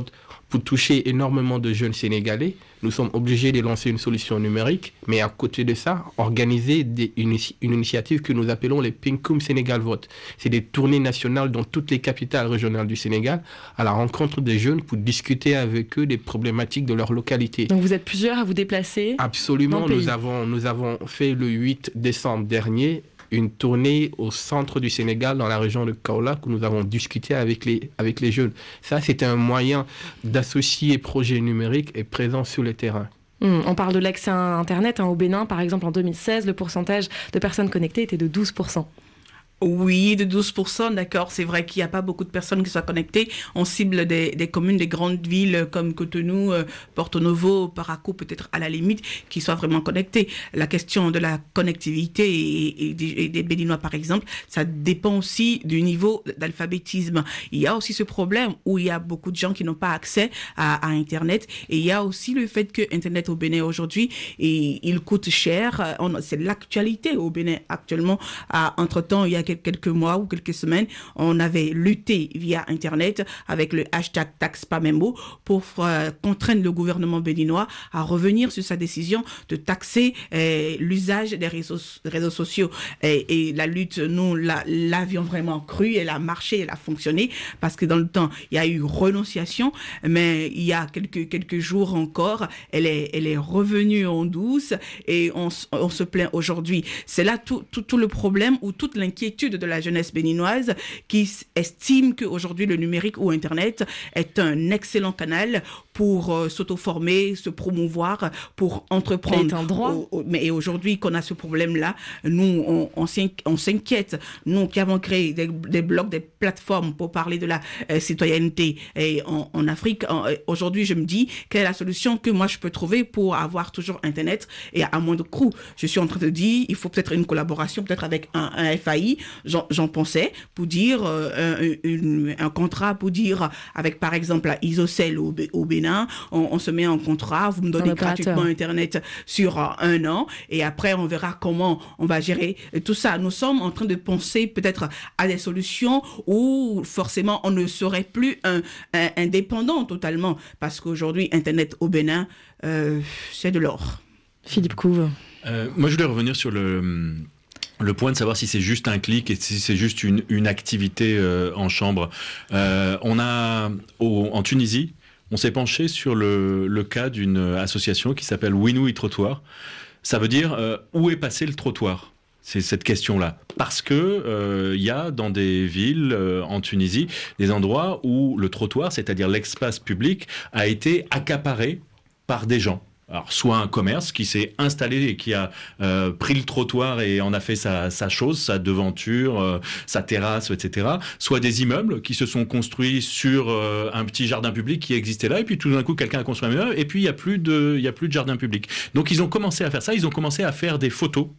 pour toucher énormément de jeunes Sénégalais, nous sommes obligés de lancer une solution numérique, mais à côté de ça, organiser des, une, une initiative que nous appelons les Pinkoum Sénégal Vote. C'est des tournées nationales dans toutes les capitales régionales du Sénégal, à la rencontre des jeunes pour discuter avec eux des problématiques de leur localité. Donc vous êtes plusieurs à vous déplacer? Absolument, nous avons, nous avons fait le huit décembre dernier une tournée au centre du Sénégal, dans la région de Kaolack, où nous avons discuté avec les, avec les jeunes. Ça, c'est un moyen d'associer projets numériques et présence sur le terrain. Mmh, on parle de l'accès à Internet. Hein, au Bénin, par exemple, en deux mille seize, le pourcentage de personnes connectées était de douze pour cent. Oui, de douze pour cent, d'accord. C'est vrai qu'il n'y a pas beaucoup de personnes qui soient connectées. On cible des, des communes, des grandes villes comme Cotonou, euh, Porto Novo, Parakou, peut-être à la limite, qui soient vraiment connectées. La question de la connectivité et, et, des, et des Béninois, par exemple, ça dépend aussi du niveau d'alphabétisme. Il y a aussi ce problème où il y a beaucoup de gens qui n'ont pas accès à, à Internet. Et il y a aussi le fait que Internet au Bénin aujourd'hui, et, il coûte cher. On, c'est l'actualité au Bénin actuellement. À, entre-temps, il y a quelques mois ou quelques semaines, on avait lutté via Internet avec le hashtag TaxPamembo pour euh, contraindre le gouvernement béninois à revenir sur sa décision de taxer euh, l'usage des réseaux, réseaux sociaux. Et, et la lutte, nous la, l'avions vraiment cru, elle a marché, elle a fonctionné, parce que dans le temps, il y a eu renonciation, mais il y a quelques, quelques jours encore, elle est, elle est revenue en douce et on, on se plaint aujourd'hui. C'est là tout, tout, tout le problème ou toute l'inquiétude de la jeunesse béninoise qui estime qu'aujourd'hui le numérique ou Internet est un excellent canal pour euh, s'auto-former, se promouvoir, pour entreprendre. C'est un droit. Au, au, mais aujourd'hui qu'on a ce problème-là, nous, on, on, on s'inquiète. Nous qui avons créé des, des blogs, des plateformes pour parler de la euh, citoyenneté et en, en Afrique, en, aujourd'hui je me dis quelle est la solution que moi je peux trouver pour avoir toujours Internet et à moindre coût. Je suis en train de dire, il faut peut-être une collaboration, peut-être avec un, un F A I, j'en, j'en pensais, pour dire euh, un, une, un contrat, pour dire avec par exemple la Isocel au, au Bénin, on, on se met en contrat, vous me donnez gratuitement Internet sur euh, un an et après on verra comment on va gérer tout ça. Nous sommes en train de penser peut-être à des solutions où forcément on ne serait plus un, un, indépendant totalement, parce qu'aujourd'hui Internet au Bénin, euh, c'est de l'or. Philippe Couve. Euh, moi je voulais revenir sur le... Le point de savoir si c'est juste un clic et si c'est juste une, une activité euh, en chambre. Euh, on a, au, en Tunisie, on s'est penché sur le, le cas d'une association qui s'appelle Winou Trottoir. Ça veut dire euh, où est passé le trottoir ? C'est cette question-là. Parce que euh, y a dans des villes euh, en Tunisie des endroits où le trottoir, c'est-à-dire l'espace public, a été accaparé par des gens. Alors, soit un commerce qui s'est installé et qui a euh, pris le trottoir et en a fait sa, sa chose, sa devanture, euh, sa terrasse, et cetera. Soit des immeubles qui se sont construits sur euh, un petit jardin public qui existait là, et puis tout d'un coup, quelqu'un a construit un immeuble, et puis il n'y a plus de, il y a plus de jardin public. Donc, ils ont commencé à faire ça, ils ont commencé à faire des photos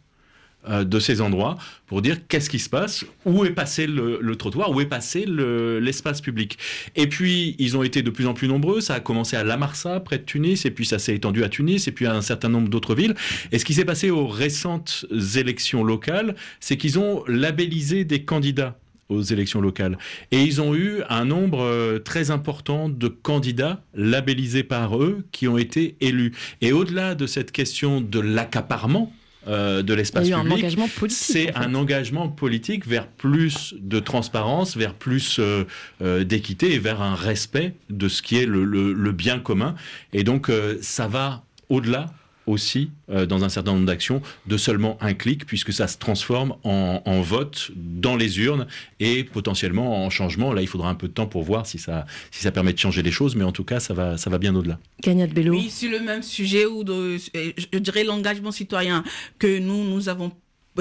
de ces endroits pour dire qu'est-ce qui se passe, où est passé le, le trottoir, où est passé le, l'espace public. Et puis, ils ont été de plus en plus nombreux. Ça a commencé à La Marsa, près de Tunis, et puis ça s'est étendu à Tunis, et puis à un certain nombre d'autres villes. Et ce qui s'est passé aux récentes élections locales, c'est qu'ils ont labellisé des candidats aux élections locales. Et ils ont eu un nombre très important de candidats labellisés par eux qui ont été élus. Et au-delà de cette question de l'accaparement Euh, de l'espace public, un engagement politique, c'est en fait. un engagement politique vers plus de transparence, vers plus euh, euh, d'équité et vers un respect de ce qui est le, le, le bien commun. Et donc, euh, ça va au-delà aussi, euh, dans un certain nombre d'actions, de seulement un clic, puisque ça se transforme en, en vote dans les urnes et potentiellement en changement. Là, il faudra un peu de temps pour voir si ça, si ça permet de changer les choses, mais en tout cas, ça va, ça va bien au-delà. Gagnade Bello. Oui, sur le même sujet, ou de, je dirais l'engagement citoyen que nous, nous avons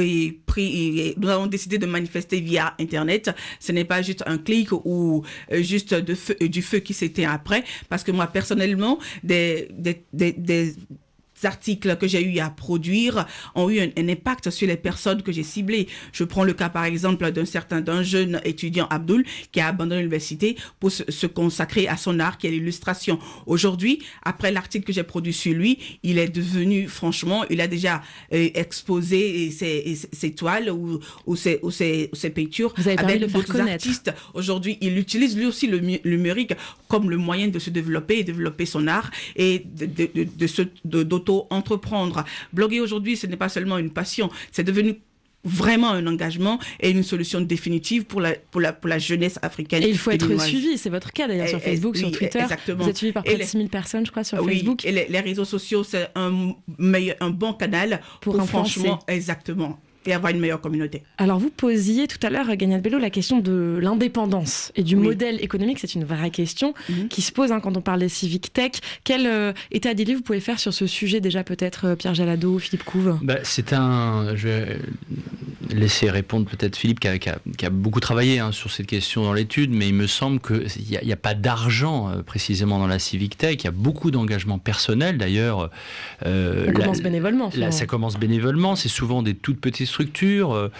pris, nous avons décidé de manifester via Internet. Ce n'est pas juste un clic ou juste de feu, du feu qui s'éteint après, parce que moi, personnellement, des... des, des, des articles que j'ai eu à produire ont eu un, un impact sur les personnes que j'ai ciblées. Je prends le cas par exemple d'un certain d'un jeune étudiant Abdoul qui a abandonné l'université pour se, se consacrer à son art qui est l'illustration. Aujourd'hui, après l'article que j'ai produit sur lui, il est devenu, franchement, il a déjà euh, exposé ses, ses toiles ou, ou, ses, ou, ses, ou ses peintures avec d'autres artistes. Aujourd'hui, il utilise lui aussi le numérique comme le moyen de se développer et développer son art et de, de, de, de se, de, d'auto-entreprendre. Bloguer aujourd'hui, ce n'est pas seulement une passion, c'est devenu vraiment un engagement et une solution définitive pour la, pour la, pour la jeunesse africaine. Et il faut être suivi, c'est votre cas d'ailleurs et, sur Facebook, et, sur Twitter. Exactement. Vous êtes suivi par près de six mille personnes, je crois, sur oui, Facebook. Et les, les réseaux sociaux, c'est un, meilleur, un bon canal pour, pour franchement, exactement, et avoir une meilleure communauté. Alors vous posiez tout à l'heure, Ganiat Bello, la question de l'indépendance et du oui. modèle économique. C'est une vraie question mm-hmm. qui se pose hein, quand on parle des civic tech. Quel euh, état des lieux vous pouvez faire sur ce sujet déjà peut-être euh, Pierre Jalado, Philippe Couve? bah, C'est un... Je vais laisser répondre peut-être Philippe qui a, qui a, qui a beaucoup travaillé hein, sur cette question dans l'étude, mais il me semble qu'il n'y a, a pas d'argent euh, précisément dans la civic tech. Il y a beaucoup d'engagement personnel d'ailleurs. Euh, ça commence la, bénévolement. La, ça commence bénévolement. C'est souvent des toutes petites structures euh,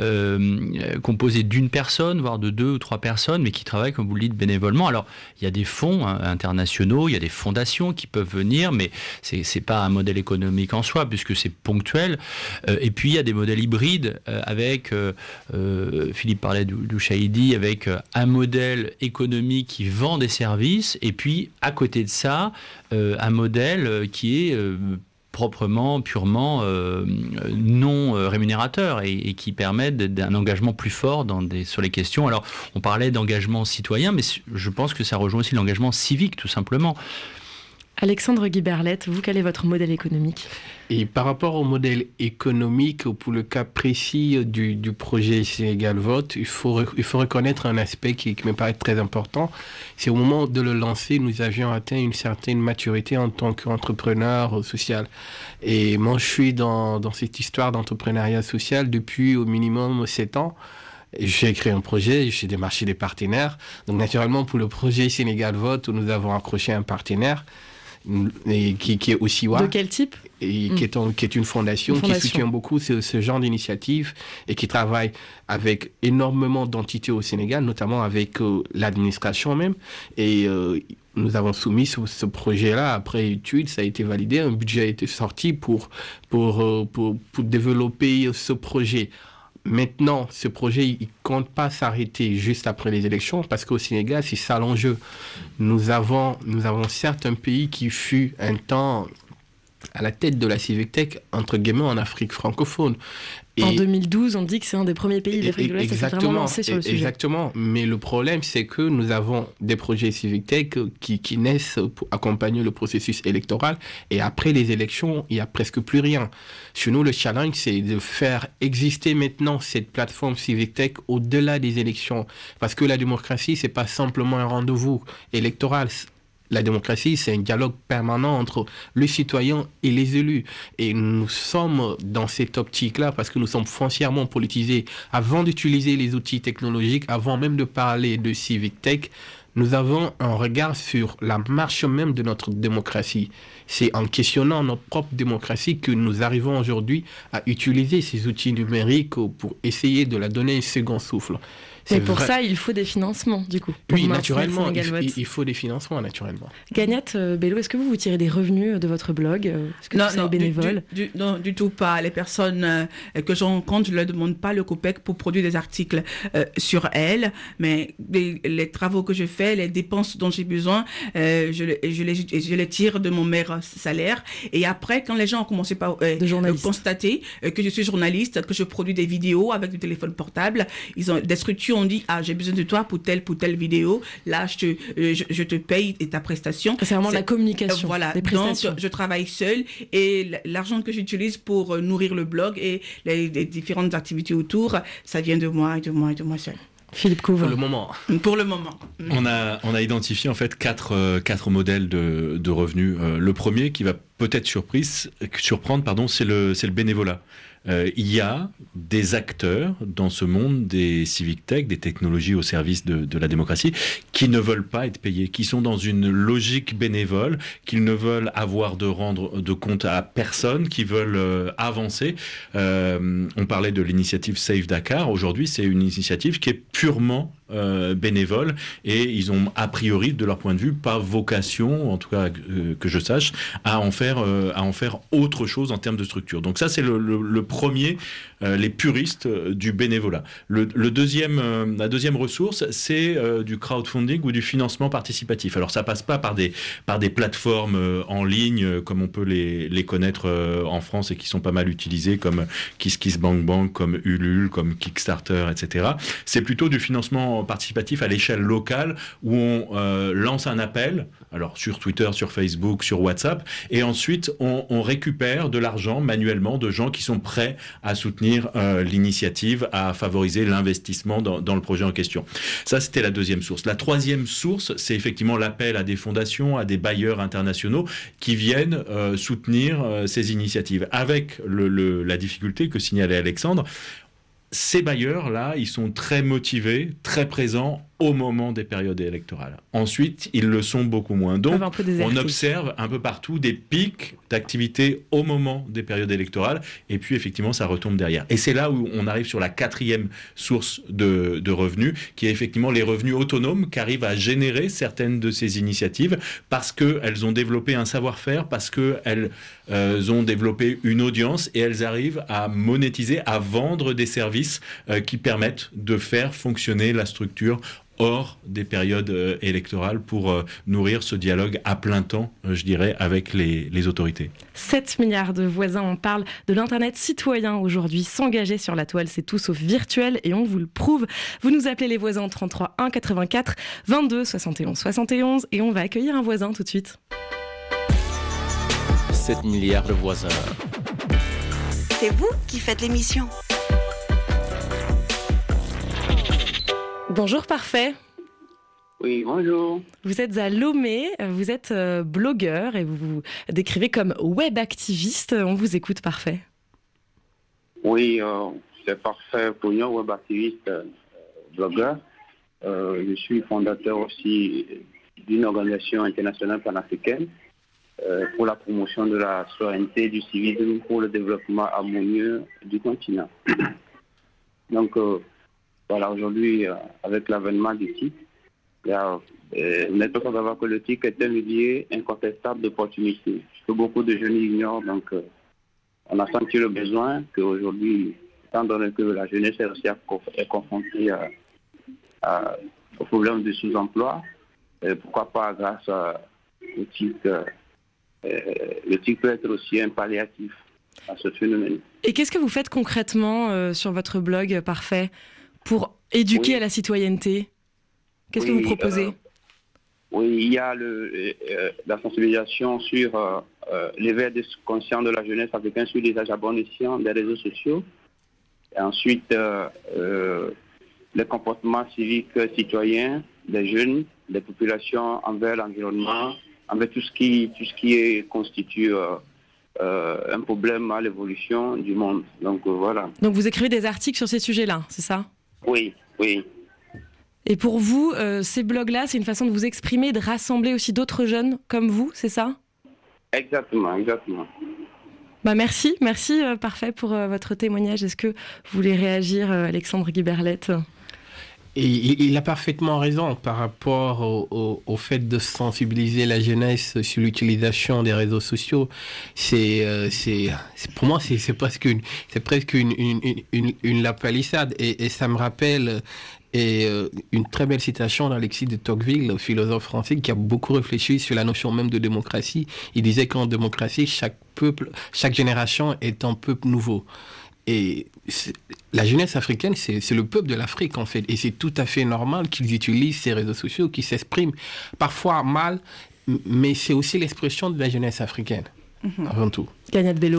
euh, composées d'une personne, voire de deux ou trois personnes, mais qui travaillent, comme vous le dites, bénévolement. Alors, il y a des fonds hein, internationaux, il y a des fondations qui peuvent venir, mais c'est, c'est pas un modèle économique en soi, puisque c'est ponctuel. Euh, et puis, il y a des modèles hybrides euh, avec, euh, euh, Philippe parlait du Shahidi, avec euh, un modèle économique qui vend des services, et puis, à côté de ça, euh, un modèle qui est... Euh, proprement, purement euh, non euh, rémunérateur et, et qui permettent d'un engagement plus fort dans des, sur les questions. Alors, on parlait d'engagement citoyen, mais je pense que ça rejoint aussi l'engagement civique, tout simplement. Alexandre Guiberlette, vous, quel est votre modèle économique ? Et par rapport au modèle économique, pour le cas précis du, du projet Sénégal Vote, il faut, il faut reconnaître un aspect qui, qui me paraît très important. C'est au moment de le lancer, nous avions atteint une certaine maturité en tant qu'entrepreneur social. Et moi, je suis dans, dans cette histoire d'entrepreneuriat social depuis au minimum sept ans. J'ai créé un projet, j'ai démarché des partenaires. Donc naturellement, pour le projet Sénégal Vote, nous avons accroché un partenaire et qui, qui est aussi De quel type ? et mmh. qui, est un, qui est une fondation, une fondation qui soutient beaucoup ce, ce genre d'initiative et qui travaille avec énormément d'entités au Sénégal, notamment avec euh, l'administration même. Et euh, nous avons soumis ce, ce projet-là après étude, ça a été validé, un budget a été sorti pour, pour, euh, pour, pour développer ce projet. Maintenant, ce projet, il ne compte pas s'arrêter juste après les élections parce qu'au Sénégal, c'est ça l'enjeu. Nous avons, nous avons certes un pays qui fut un temps à la tête de la civic tech, entre guillemets, en Afrique francophone. Et en deux mille douze, on dit que c'est un des premiers pays d'Afrique de l'Ouest à s'être vraiment lancé sur le sujet. Exactement, mais le problème, c'est que nous avons des projets civic tech qui, qui naissent pour accompagner le processus électoral, et après les élections, il n'y a presque plus rien. Chez nous, le challenge, c'est de faire exister maintenant cette plateforme civic tech au-delà des élections, parce que la démocratie, c'est pas simplement un rendez-vous électoral. La démocratie, c'est un dialogue permanent entre le citoyen et les élus. Et nous sommes dans cette optique-là parce que nous sommes foncièrement politisés. Avant d'utiliser les outils technologiques, avant même de parler de civic tech, nous avons un regard sur la marche même de notre démocratie. C'est en questionnant notre propre démocratie que nous arrivons aujourd'hui à utiliser ces outils numériques pour essayer de la donner un second souffle. Mais pour vrai. Ça, il faut des financements, du coup. Oui, naturellement, il, il, il faut des financements, naturellement. Ganiat Bello, est-ce que vous, vous tirez des revenus de votre blog ? Est-ce que non, c'est non, bénévole ? du, du, non, du tout pas. Les personnes euh, que je rencontre, je ne leur demande pas le COPEC pour produire des articles euh, sur elles, mais les, les travaux que je fais, les dépenses dont j'ai besoin, euh, je, je, les, je les tire de mon meilleur salaire. Et après, quand les gens ont commencé par euh, euh, constater euh, que je suis journaliste, que je produis des vidéos avec du téléphone portable, ils ont des structures on dit ah j'ai besoin de toi pour telle pour telle vidéo, là je te euh, je, je te paye et ta prestation. C'est vraiment c'est, la communication. Euh, voilà. Des prestations. Donc je travaille seule et l'argent que j'utilise pour euh, nourrir le blog et les, les différentes activités autour, ça vient de moi et de moi et de moi seule. Philippe Couve. Pour le moment. Pour le moment. On a, on a identifié en fait quatre, euh, quatre modèles de, de revenus. Euh, le premier qui va peut-être surprise, surprendre, pardon, c'est le, c'est le bénévolat. euh, il y a des acteurs dans ce monde des civic tech, des technologies au service de, de la démocratie, qui ne veulent pas être payés, qui sont dans une logique bénévole, qu'ils ne veulent avoir de rendre de compte à personne, qui veulent euh, avancer. Euh, on parlait de l'initiative Save Dakar. Aujourd'hui, c'est une initiative qui est purement Euh, bénévoles, et ils ont a priori, de leur point de vue, pas vocation, en tout cas euh, que je sache, à en faire euh, à en faire autre chose en termes de structure. Donc ça, c'est le, le, le premier, euh, les puristes euh, du bénévolat. Le, le deuxième, euh, la deuxième ressource, c'est euh, du crowdfunding ou du financement participatif. Alors ça passe pas par des par des plateformes euh, en ligne euh, comme on peut les les connaître euh, en France et qui sont pas mal utilisées, comme KissKissBankBank, comme Ulule, comme Kickstarter, et cetera. C'est plutôt du financement participatif à l'échelle locale, où on euh, lance un appel, alors sur Twitter, sur Facebook, sur WhatsApp, et ensuite on, on récupère de l'argent manuellement de gens qui sont prêts à soutenir euh, l'initiative, à favoriser l'investissement dans, dans le projet en question. Ça, c'était la deuxième source. La troisième source, c'est effectivement l'appel à des fondations, à des bailleurs internationaux qui viennent euh, soutenir euh, ces initiatives, avec le, le, la difficulté que signalait Alexandre. Ces bailleurs-là, ils sont très motivés, très présents au moment des périodes électorales. Ensuite, ils le sont beaucoup moins. Donc, on observe un peu partout des pics d'activité au moment des périodes électorales, et puis effectivement, ça retombe derrière. Et c'est là où on arrive sur la quatrième source de, de revenus, qui est effectivement les revenus autonomes qu'arrivent à générer certaines de ces initiatives, parce qu'elles ont développé un savoir-faire, parce qu'elles euh, ont développé une audience, et elles arrivent à monétiser, à vendre des services euh, qui permettent de faire fonctionner la structure hors des périodes euh, électorales, pour euh, nourrir ce dialogue à plein temps, euh, je dirais, avec les, les autorités. sept milliards de voisins, on parle de l'Internet citoyen aujourd'hui. S'engager sur la toile, c'est tout sauf virtuel, et on vous le prouve. Vous nous appelez les voisins au trente-trois un quatre-vingt-quatre vingt-deux soixante et onze soixante et onze, et on va accueillir un voisin tout de suite. sept milliards de voisins. C'est vous qui faites l'émission. Bonjour Parfait. Oui, bonjour. Vous êtes à Lomé, vous êtes euh, blogueur et vous vous décrivez comme web activiste. On vous écoute, Parfait. Oui, euh, c'est Parfait Pognon, web activiste, euh, blogueur. Euh, je suis fondateur aussi d'une organisation internationale panafricaine euh, pour la promotion de la souveraineté du civisme pour le développement harmonieux du continent. Donc, euh, Voilà, aujourd'hui, euh, avec l'avènement du T I C, il y a, euh, on est tous à savoir que le T I C est un levier incontestable d'opportunités, que beaucoup de jeunes ignorent. Donc, euh, on a senti le besoin qu'aujourd'hui, étant donné que la jeunesse est aussi est confrontée à, à, au problème du sous-emploi, euh, pourquoi pas, grâce à, au T I C, euh, le T I C peut être aussi un palliatif à ce phénomène. Et qu'est-ce que vous faites concrètement euh, sur votre blog, Parfait, pour éduquer oui. à la citoyenneté? Qu'est-ce oui, que vous proposez? euh, Oui, il y a le, euh, la sensibilisation sur euh, euh, l'éveil de conscience de la jeunesse africaine sur l'usage à bon escient des réseaux sociaux. Et ensuite, euh, euh, les comportements civiques citoyens des jeunes, des populations envers l'environnement, envers tout ce qui, tout ce qui est, constitue euh, euh, un problème à l'évolution du monde. Donc euh, voilà. Donc vous écrivez des articles sur ces sujets-là, c'est ça? Oui, oui. Et pour vous, euh, ces blogs-là, c'est une façon de vous exprimer, de rassembler aussi d'autres jeunes comme vous, c'est ça? Exactement, exactement. Bah merci, merci euh, Parfait pour euh, votre témoignage. Est-ce que vous voulez réagir, euh, Alexandre Guiberlette? Et il a parfaitement raison par rapport au, au, au fait de sensibiliser la jeunesse sur l'utilisation des réseaux sociaux. C'est, euh, c'est, c'est pour moi, c'est, c'est presque une, c'est presque une, une, une, une, une la palissade. Et, et ça me rappelle et, euh, une très belle citation d'Alexis de Tocqueville, le philosophe français, qui a beaucoup réfléchi sur la notion même de démocratie. Il disait qu'en démocratie, chaque peuple, chaque génération est un peuple nouveau. Et la jeunesse africaine, c'est, c'est le peuple de l'Afrique, en fait. Et c'est tout à fait normal qu'ils utilisent ces réseaux sociaux, qu'ils s'expriment parfois mal, mais c'est aussi l'expression de la jeunesse africaine, mmh. avant tout. Gagnat Bello.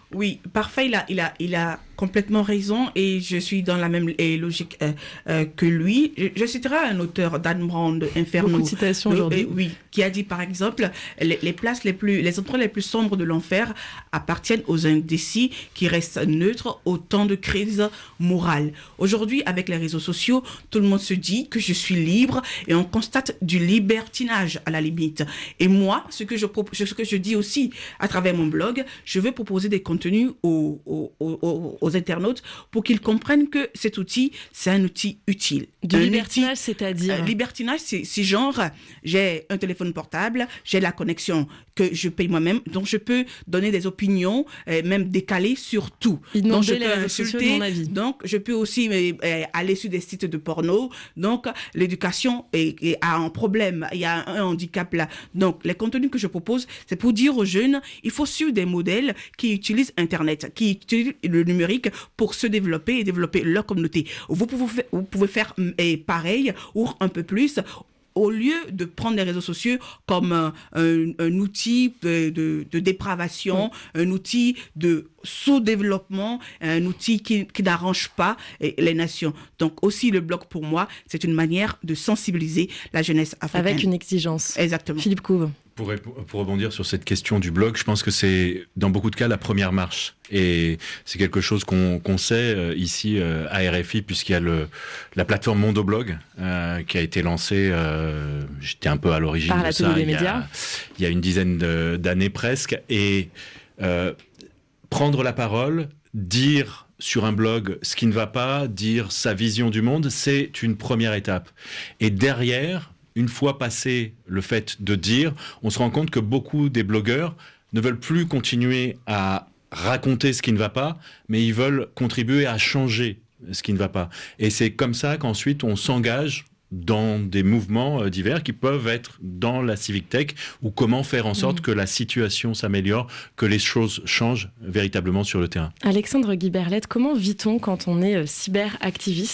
Oui, parfait, il a, il a, il a complètement raison et je suis dans la même et logique euh, euh, que lui. Je, je citerai un auteur, Dan Brown, de Inferno. Beaucoup de citations aujourd'hui. Euh, oui, qui a dit par exemple, les, les places les plus, les endroits les plus sombres de l'enfer appartiennent aux indécis qui restent neutres au temps de crise morale. Aujourd'hui, avec les réseaux sociaux, tout le monde se dit que je suis libre et on constate du libertinage à la limite. Et moi, ce que je, ce que je dis aussi à travers mon blog, je veux proposer des contenus aux, aux, aux, aux internautes pour qu'ils comprennent que cet outil, c'est un outil utile. Du un libertinage, outil, c'est-à-dire euh, Libertinage, c'est, c'est genre, j'ai un téléphone portable, j'ai la connexion que je paye moi-même, donc je peux donner des opinions, euh, même décalées sur tout. Donc je peux insulter, mon avis. Donc je peux aussi euh, aller sur des sites de porno. Donc l'éducation est, est, a un problème, il y a un handicap là. Donc les contenus que je propose, c'est pour dire aux jeunes, il faut suivre des modèles qui utilisent Internet, qui utilisent le numérique pour se développer et développer leur communauté. Vous pouvez, vous pouvez faire et pareil ou un peu plus, au lieu de prendre les réseaux sociaux comme un, un, un outil de, de, de dépravation, oui. un outil de sous-développement, un outil qui, qui n'arrange pas les nations. Donc aussi le blog pour moi, c'est une manière de sensibiliser la jeunesse africaine. Avec une exigence. Exactement. Philippe Couve. Pour, pour rebondir sur cette question du blog, je pense que c'est dans beaucoup de cas la première marche. Et c'est quelque chose qu'on, qu'on sait euh, ici euh, à R F I, puisqu'il y a le, la plateforme Mondoblog euh, qui a été lancée, euh, j'étais un peu à l'origine Par de ça, des il y, médias. a, il y a une dizaine de, d'années presque. Et euh, prendre la parole, dire sur un blog ce qui ne va pas, dire sa vision du monde, c'est une première étape. Et derrière, une fois passé le fait de dire, on se rend compte que beaucoup des blogueurs ne veulent plus continuer à raconter ce qui ne va pas, mais ils veulent contribuer à changer ce qui ne va pas. Et c'est comme ça qu'ensuite on s'engage dans des mouvements divers qui peuvent être dans la civic tech, ou comment faire en sorte mmh. que la situation s'améliore, que les choses changent véritablement sur le terrain. Alexandre Guiberlette, comment vit-on quand on est cyberactiviste ?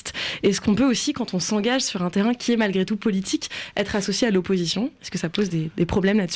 Est-ce qu'on peut aussi, quand on s'engage sur un terrain qui est malgré tout politique, être associé à l'opposition ? Est-ce que ça pose des, des problèmes là-dessus ?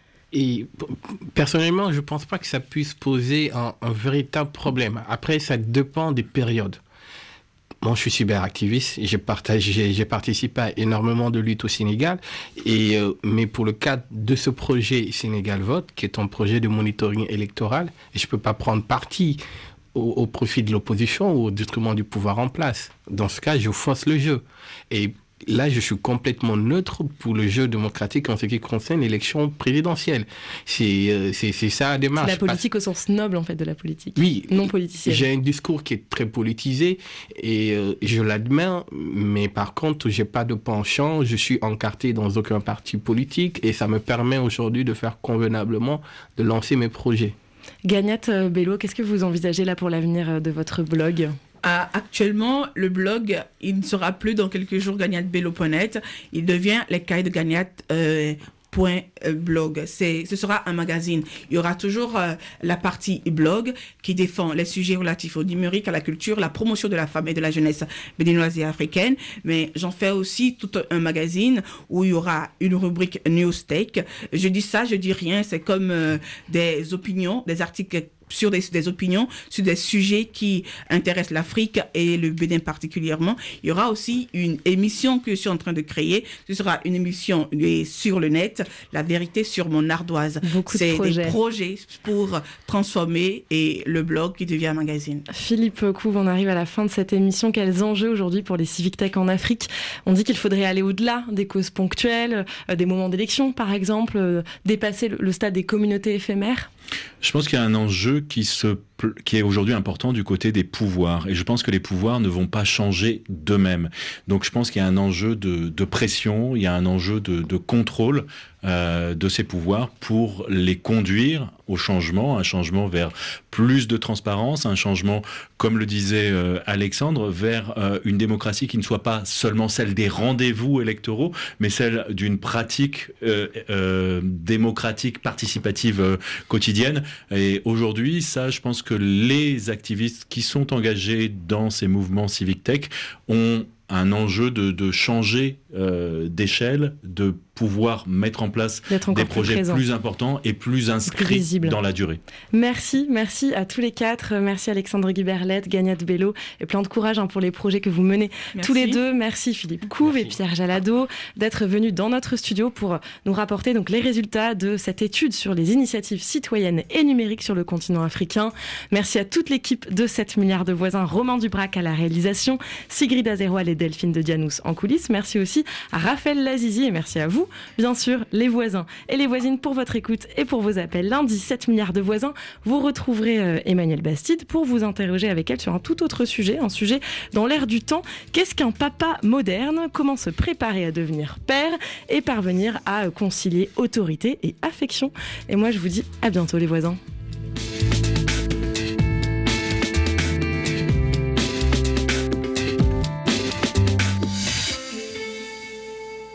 Et personnellement, je ne pense pas que ça puisse poser un, un véritable problème. Après, ça dépend des périodes. Moi, je suis cyberactiviste, j'ai, partagé, j'ai, j'ai participé à énormément de luttes au Sénégal, et, euh, mais pour le cadre de ce projet Sénégal Vote, qui est un projet de monitoring électoral, et je ne peux pas prendre parti au, au profit de l'opposition ou au détriment du pouvoir en place. Dans ce cas, je force le jeu. Et là, je suis complètement neutre pour le jeu démocratique en ce qui concerne l'élection présidentielle. C'est, euh, c'est, c'est ça la démarche. C'est la politique Parce... au sens noble, en fait, de la politique. Oui. Non politicienne. J'ai un discours qui est très politisé et euh, je l'admets, mais par contre, j'ai pas de penchant. Je suis encarté dans aucun parti politique et ça me permet aujourd'hui de faire convenablement, de lancer mes projets. Gagnat Bello, qu'est-ce que vous envisagez là pour l'avenir de votre blog ? Uh, actuellement, le blog, il ne sera plus dans quelques jours gagnat bello point net. Il devient les cahiers de gagnat euh, point blog. C'est, ce sera un magazine. Il y aura toujours euh, la partie blog qui défend les sujets relatifs au numérique, à la culture, la promotion de la femme et de la jeunesse béninoise et africaine. Mais j'en fais aussi tout un magazine où il y aura une rubrique News Tech. Je dis ça, je dis rien. C'est comme euh, des opinions, des articles sur des, des opinions, sur des sujets qui intéressent l'Afrique et le Bénin particulièrement. Il y aura aussi une émission que je suis en train de créer. Ce sera une émission sur le net, La vérité sur mon ardoise. Beaucoup C'est de projets. des projets pour transformer et le blog qui devient un magazine. Philippe Couve, on arrive à la fin de cette émission. Quels enjeux aujourd'hui pour les civic tech en Afrique ? On dit qu'il faudrait aller au-delà des causes ponctuelles, euh, des moments d'élection par exemple, euh, dépasser le, le stade des communautés éphémères. Je pense qu'il y a un enjeu qui, se, qui est aujourd'hui important du côté des pouvoirs. Et je pense que les pouvoirs ne vont pas changer d'eux-mêmes. Donc je pense qu'il y a un enjeu de, de pression, il y a un enjeu de, de contrôle euh, de ces pouvoirs pour les conduire au changement, un changement vers plus de transparence, un changement, comme le disait euh, Alexandre, vers euh, une démocratie qui ne soit pas seulement celle des rendez-vous électoraux, mais celle d'une pratique euh, euh, démocratique, participative euh, quotidienne. Et aujourd'hui, ça, je pense que les activistes qui sont engagés dans ces mouvements civic tech ont un enjeu de, de changer euh, d'échelle, de pouvoir mettre en place des projets plus, plus importants et plus inscrits plus dans la durée. Merci, merci à tous les quatre. Merci Alexandre Guiberlette, Gagnat Bello, et plein de courage hein, pour les projets que vous menez merci. tous les deux. Merci Philippe Couve merci. et Pierre Jalado d'être venus dans notre studio pour nous rapporter donc les résultats de cette étude sur les initiatives citoyennes et numériques sur le continent africain. Merci à toute l'équipe de sept milliards de voisins, Romain Dubrac à la réalisation, Sigrid Azeroal et Delphine de Dianous en coulisses. Merci aussi à Raphaël Lazizi et merci à vous, bien sûr, les voisins et les voisines pour votre écoute et pour vos appels. Lundi, sept milliards de voisins, vous retrouverez euh, Emmanuelle Bastide pour vous interroger avec elle sur un tout autre sujet, un sujet dans l'air du temps. Qu'est-ce qu'un papa moderne ? Comment se préparer à devenir père et parvenir à concilier autorité et affection ? Et moi, je vous dis à bientôt les voisins.